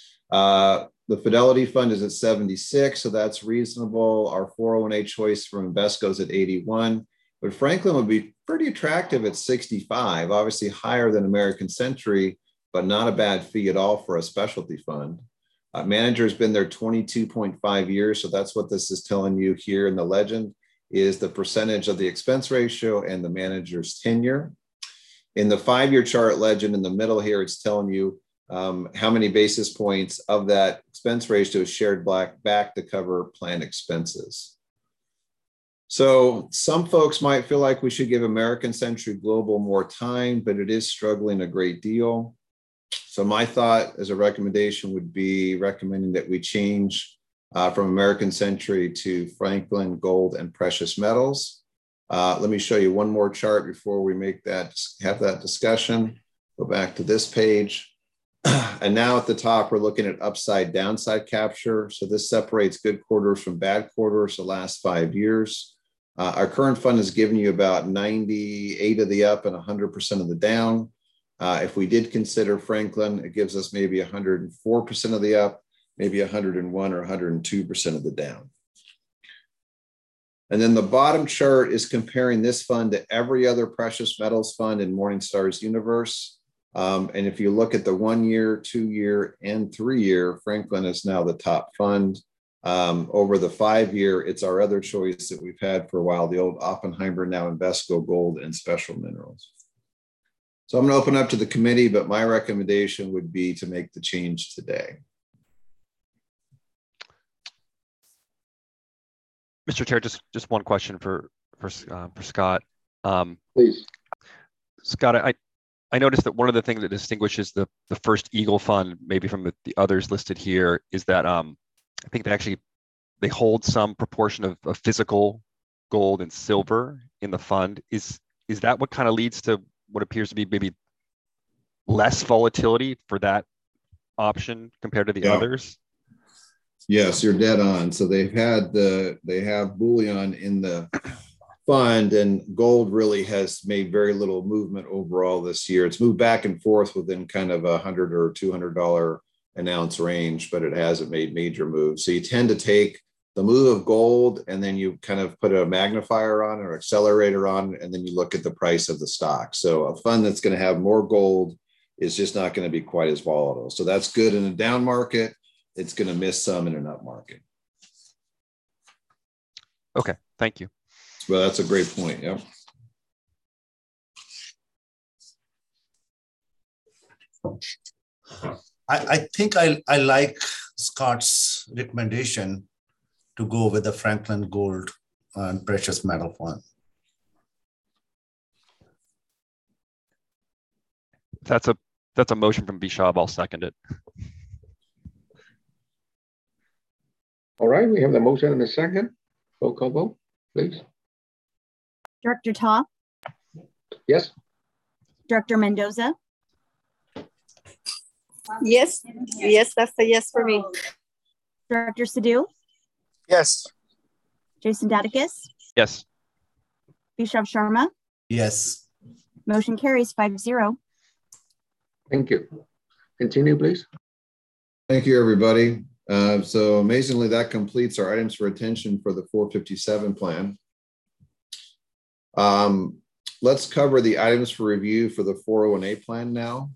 Uh, The Fidelity Fund is at seventy-six, so that's reasonable. Our four oh one A choice from Invesco is at eighty-one, but Franklin would be pretty attractive at sixty-five, obviously higher than American Century, but not a bad fee at all for a specialty fund. Uh, manager's been there twenty-two point five years, so that's what this is telling you here in the legend, is the percentage of the expense ratio and the manager's tenure. in the five-year chart legend in the middle here, it's telling you um, how many basis points of that expense ratio is shared back, back to cover planned expenses. So some folks might feel like we should give American Century Global more time, but it is struggling a great deal. So my thought as a recommendation would be recommending that we change uh, from American Century to Franklin Gold and Precious Metals. Uh, let me show you one more chart before we make that, have that discussion. Go back to this page. And now at the top, we're looking at upside downside capture. So this separates good quarters from bad quarters the last five years. Uh, our current fund is giving you about ninety-eight of the up and one hundred percent of the down. Uh, if we did consider Franklin, it gives us maybe one hundred four percent of the up, maybe one hundred one or one hundred two percent of the down. And then the bottom chart is comparing this fund to every other precious metals fund in Morningstar's universe. Um, and if you look at the one year, two year, and three year, Franklin is now the top fund. Um, over the five year, it's our other choice that we've had for a while, the old Oppenheimer, now Invesco Gold and Special Minerals. So I'm going to open up to the committee, but my recommendation would be to make the change today. Mister Chair, just, just one question for, for, uh, for Scott. Um, Please. Scott, I, I noticed that one of the things that distinguishes the, the First Eagle Fund, maybe from the, the others listed here, is that um, I think they actually, they hold some proportion of, of physical gold and silver in the fund. Is, is that what kind of leads to what appears to be maybe less volatility for that option compared to the Yeah. others? Yes, you're dead on. So they've had the, they have bullion in the fund, and gold really has made very little movement overall this year. It's moved back and forth within kind of a hundred or two hundred dollar an ounce range, but it hasn't made major moves. So you tend to take the move of gold and then you kind of put a magnifier on or accelerator on, and then you look at the price of the stock. So a fund that's going to have more gold is just not going to be quite as volatile. So that's good in a down market. It's going to miss some in an up market. Okay, thank you. Well, that's a great point. Yep. I, I think I, I like Scott's recommendation to go with the Franklin Gold and Precious Metal Fund. That's a that's a motion from Bishop. I'll second it. All right, we have the motion and a second. Roll call vote, please. Director Ta, Yes. Director Mendoza, Yes, yes, that's a yes for me. Director Sadhu, Yes. Jason Dadakis, Yes. Bishop Sharma. Yes. Motion carries five zero. Thank you. Continue, please. Thank you, everybody. Uh, so amazingly, that completes our items for attention for the four fifty-seven plan. Um, let's cover the items for review for the four oh one A plan now.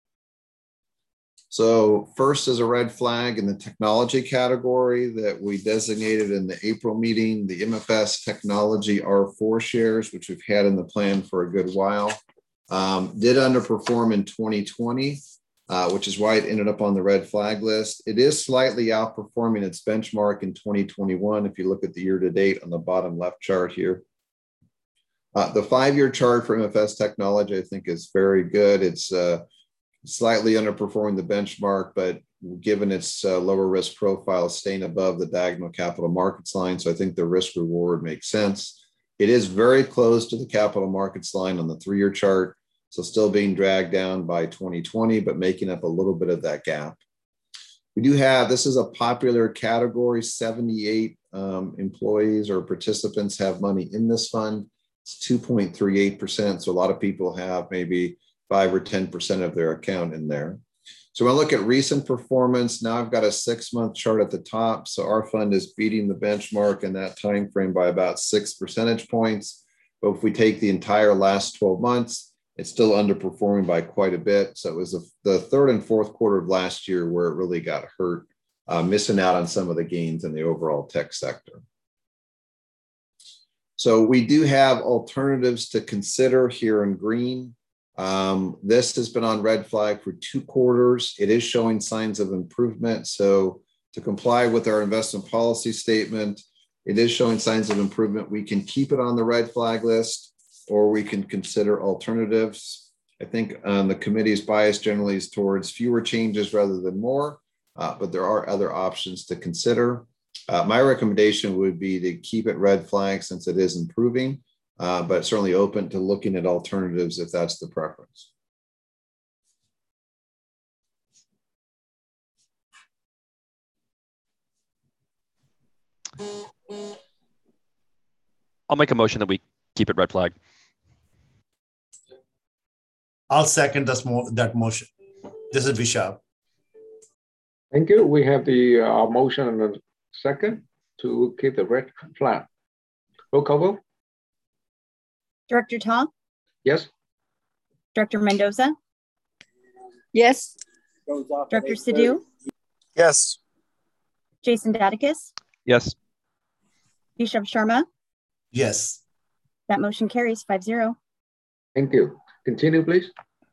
So first is a red flag in the technology category that we designated in the April meeting, the M F S Technology R four shares, which we've had in the plan for a good while, um, did underperform in twenty twenty. Uh, which is why it ended up on the red flag list. It is slightly outperforming its benchmark in twenty twenty-one. If you look at the year to date on the bottom left chart here. Uh, the five-year chart for M F S Technology, I think, is very good. It's uh, slightly underperforming the benchmark, but given its uh, lower risk profile, staying above the diagonal capital markets line. So I think the risk reward makes sense. It is very close to the capital markets line on the three-year chart. So still being dragged down by twenty twenty, but making up a little bit of that gap. We do have, this is a popular category, seventy-eight um, employees or participants have money in this fund. It's two point three eight percent. So a lot of people have maybe five or ten percent of their account in there. So when I look at recent performance, now I've got a six month chart at the top. So our fund is beating the benchmark in that time frame by about six percentage points. But if we take the entire last twelve months, it's still underperforming by quite a bit. So it was the, the third and fourth quarter of last year where it really got hurt, uh, missing out on some of the gains in the overall tech sector. So we do have alternatives to consider here in green. Um, this has been on red flag for two quarters. It is showing signs of improvement. So to comply with our investment policy statement, it is showing signs of improvement. We can keep it on the red flag list, or we can consider alternatives. I think um, the committee's bias generally is towards fewer changes rather than more, uh, but there are other options to consider. Uh, my recommendation would be to keep it red flag since it is improving, uh, but certainly open to looking at alternatives if that's the preference. I'll make a motion that we keep it red flag. I'll second this mo that motion. This is Vishal. Thank you. We have the uh, motion and a second to keep the red flag. Roll call vote. Director Ta, Yes. Director Mendoza, Yes. Director Sidhu, Yes. Jason Daticus, Yes. Bishop Sharma. Yes. That motion carries five zero. Thank you. Continue, please.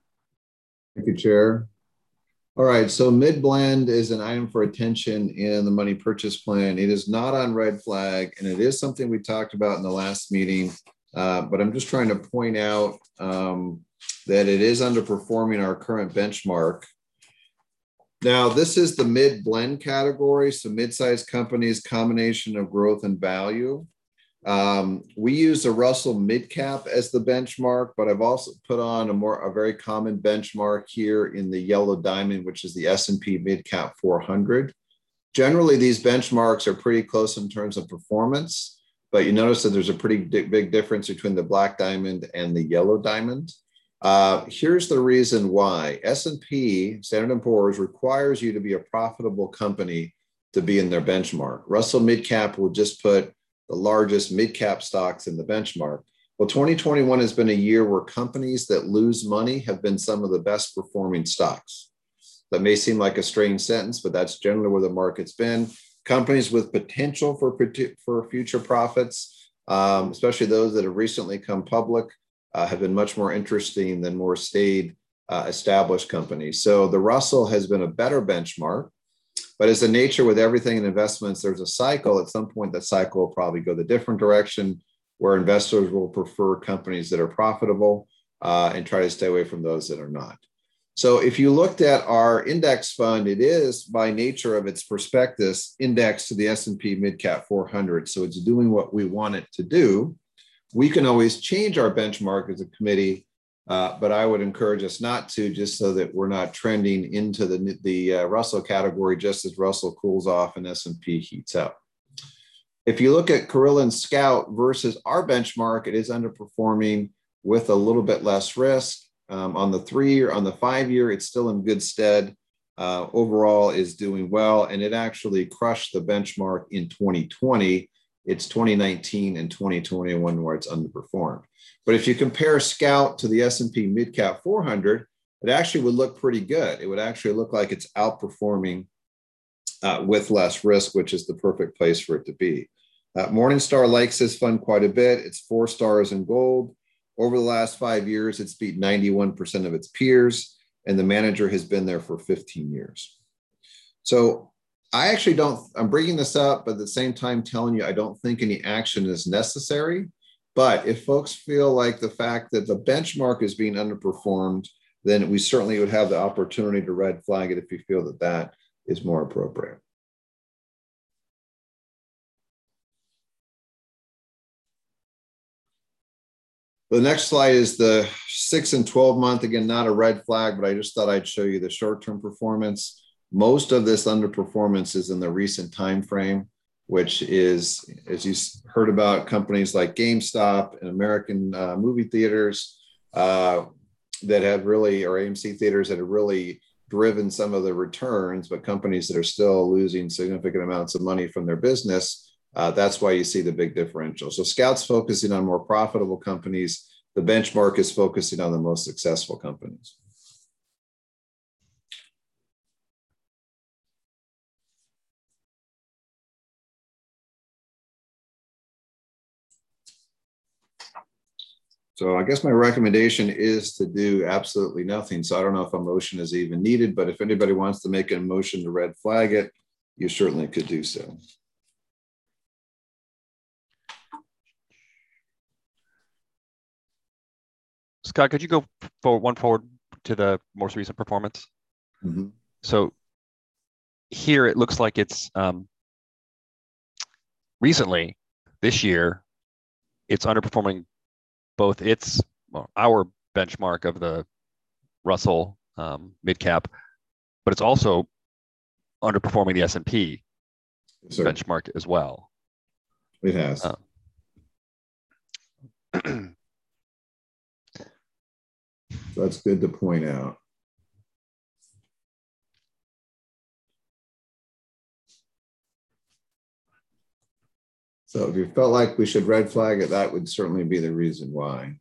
Thank you, Chair. All right, so mid-blend is an item for attention in the money purchase plan. It is not on red flag, and it is something we talked about in the last meeting, uh, but I'm just trying to point out um, that it is underperforming our current benchmark. Now, this is the mid-blend category, so mid-sized companies, combination of growth and value. Um, we use the Russell Midcap as the benchmark, but I've also put on a more a very common benchmark here in the yellow diamond, which is the S and P Midcap four hundred. Generally, these benchmarks are pretty close in terms of performance, but you notice that there's a pretty big difference between the black diamond and the yellow diamond. Uh, here's the reason why. S and P, Standard and Poor's, requires you to be a profitable company to be in their benchmark. Russell Midcap will just put the largest mid-cap stocks in the benchmark. Well, twenty twenty-one has been a year where companies that lose money have been some of the best performing stocks. That may seem like a strange sentence, but that's generally where the market's been. Companies with potential for, for future profits, um, especially those that have recently come public, uh, have been much more interesting than more staid, uh, established companies. So the Russell has been a better benchmark. But as the nature with everything in investments, there's a cycle. At some point, that cycle will probably go the different direction, where investors will prefer companies that are profitable uh, and try to stay away from those that are not. So if you looked at our index fund, it is by nature of its prospectus indexed to the S and P Midcap four hundred. So it's doing what we want it to do. We can always change our benchmark as a committee, Uh, but I would encourage us not to, just so that we're not trending into the, the uh, Russell category just as Russell cools off and S and P heats up. If you look at Carillon Scout versus our benchmark, it is underperforming with a little bit less risk. Um, on the three year, on the five year, it's still in good stead. Uh, overall is doing well, and it actually crushed the benchmark in twenty twenty. It's twenty nineteen and twenty twenty-one where it's underperformed. But if you compare Scout to the S and P Midcap four hundred, it actually would look pretty good. It would actually look like it's outperforming uh, with less risk, which is the perfect place for it to be. Uh, Morningstar likes this fund quite a bit. It's four stars in gold. Over the last five years, it's beat ninety-one percent of its peers, and the manager has been there for fifteen years. So I actually don't, I'm bringing this up, but at the same time telling you I don't think any action is necessary. But if folks feel like the fact that the benchmark is being underperformed, then we certainly would have the opportunity to red flag it if you feel that that is more appropriate. The next slide is the six and twelve month. Again, not a red flag, but I just thought I'd show you the short-term performance. Most of this underperformance is in the recent time frame, which is, as you heard about, companies like GameStop and American uh, movie theaters uh, that have really, or A M C theaters that have really driven some of the returns, but companies that are still losing significant amounts of money from their business. Uh, that's why you see the big differential. So Scout's focusing on more profitable companies. The benchmark is focusing on the most successful companies. So I guess my recommendation is to do absolutely nothing. So I don't know if a motion is even needed, but if anybody wants to make a motion to red flag it, you certainly could do so. Scott, could you go forward one forward to the most recent performance? Mm-hmm. So here it looks like it's um, recently this year, it's underperforming both its well, our benchmark of the Russell um, mid cap, but it's also underperforming the S and P Yes, sir. benchmark as well. It has. Uh, So that's good to point out. So if you felt like we should red flag it, that would certainly be the reason why.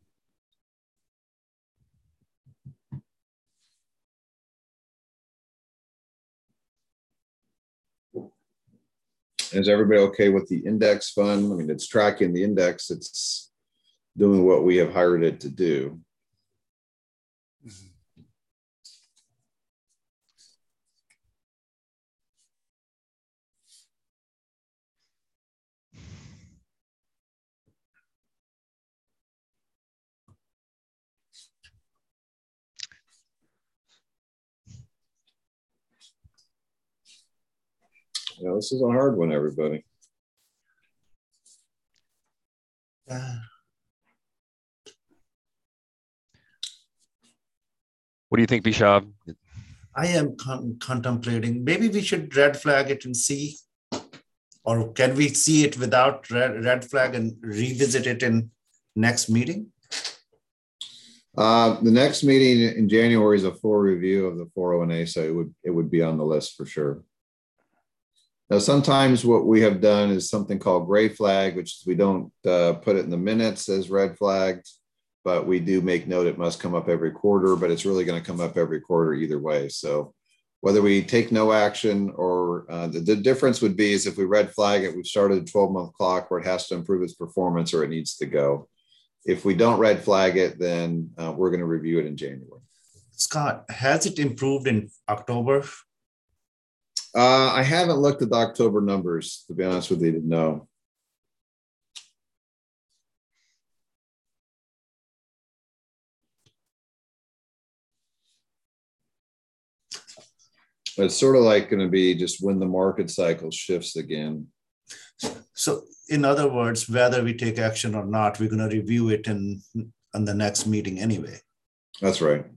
Is everybody okay with the index fund? I mean, it's tracking the index. It's doing what we have hired it to do. Yeah, this is a hard one, everybody. Yeah. What do you think, Vishab? I am con contemplating, maybe we should red flag it and see, or can we see it without red, red flag and revisit it in next meeting? Uh, the next meeting in January is a full review of the four oh one A, so it would, it would be on the list for sure. Now, sometimes what we have done is something called gray flag, which is we don't uh, put it in the minutes as red flagged, but we do make note it must come up every quarter, but it's really going to come up every quarter either way. So whether we take no action or uh, the, the difference would be is if we red flag it, we've started a twelve month clock where it has to improve its performance or it needs to go. If we don't red flag it, then uh, we're going to review it in January. Scott, has it improved in October? Uh, I haven't looked at the October numbers, to be honest with you, no. It's sort of like going to be just when the market cycle shifts again. So in other words, whether we take action or not, we're going to review it in, in the next meeting anyway. That's right.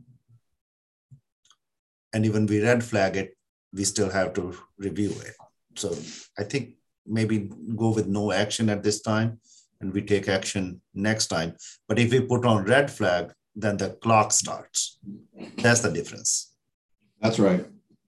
And even we red flag it, we still have to review it. So I think maybe go with no action at this time and we take action next time. But if we put on red flag, then the clock starts. That's the difference. That's right.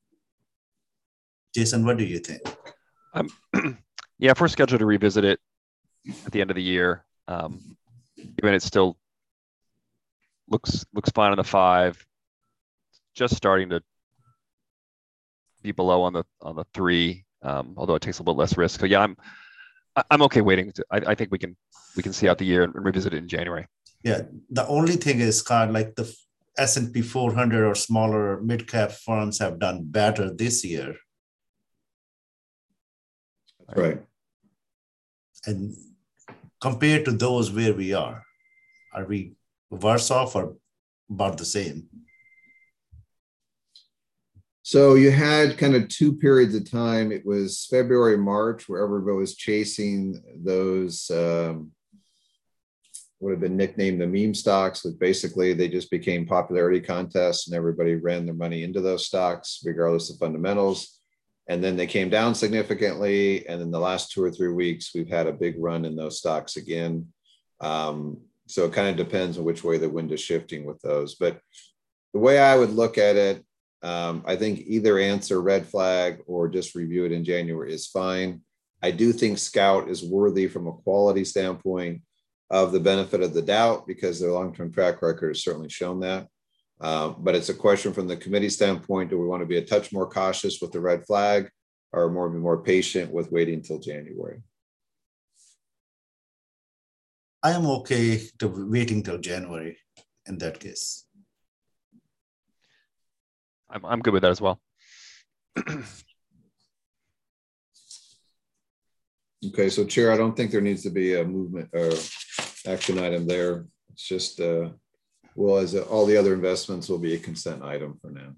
Jason, what do you think? Um, yeah, if we're scheduled to revisit it at the end of the year, um, given it still looks looks fine on the five, just starting to be below on the on the three, um, although it takes a little bit less risk. So yeah, I'm I'm okay waiting. To, I, I think we can we can see out the year and revisit it in January. Yeah, the only thing is, Scott, like the S and P four hundred or smaller mid cap firms have done better this year. That's right. And compared to those where we are, are we worse off or about the same? So you had kind of two periods of time. It was February, March, where everybody was chasing those, um, would have been nicknamed the meme stocks, which basically they just became popularity contests and everybody ran their money into those stocks, regardless of fundamentals. And then they came down significantly. And in the last two or three weeks, we've had a big run in those stocks again. Um, so it kind of depends on which way the wind is shifting with those. But the way I would look at it, Um, I think either answer red flag or just review it in January is fine. I do think Scout is worthy from a quality standpoint of the benefit of the doubt because their long-term track record has certainly shown that. Uh, but it's a question from the committee standpoint, do we want to be a touch more cautious with the red flag or more be more patient with waiting until January? I am okay to waiting till January in that case. I'm, I'm good with that as well. Okay, so Chair, I don't think there needs to be a movement or action item there. It's just, uh, well, as all the other investments will be a consent item for now.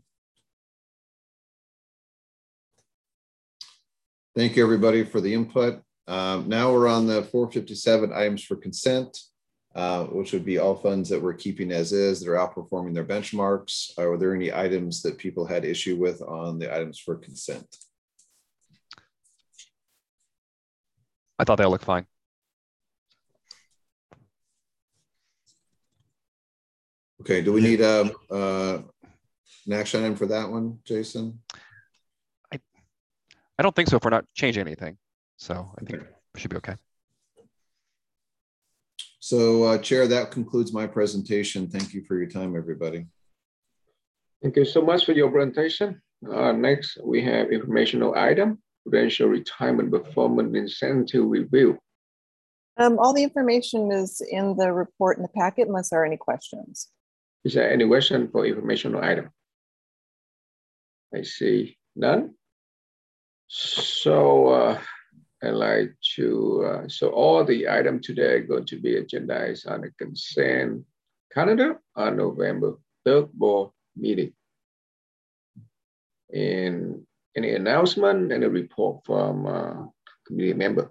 Thank you, everybody, for the input. Um, now we're on the four fifty-seven items for consent, uh, which would be all funds that we're keeping as is. They're outperforming their benchmarks. Are there any items that people had issue with on the items for consent? I thought they all looked fine. Okay, do we need a, uh, an action item for that one, Jason? I I don't think so if we're not changing anything. So I think Okay. we should be okay. So uh, Chair, that concludes my presentation. Thank you for your time, everybody. Thank you so much for your presentation. Uh, next, we have informational item, Prudential Retirement Performance Incentive Review. Um, all the information is in the report in the packet unless there are any questions. Is there any question for informational item? I see none. So uh, I'd like to, uh, so all the items today are going to be agendized on the consent calendar on November third board meeting. And any announcement and a report from uh, community member?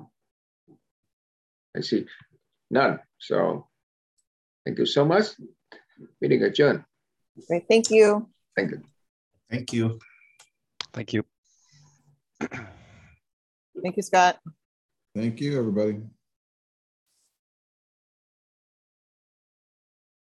I see none. So thank you so much. Meeting adjourned. Great, thank you. Thank you. Thank you. Thank you. Thank you, Scott. Thank you, everybody.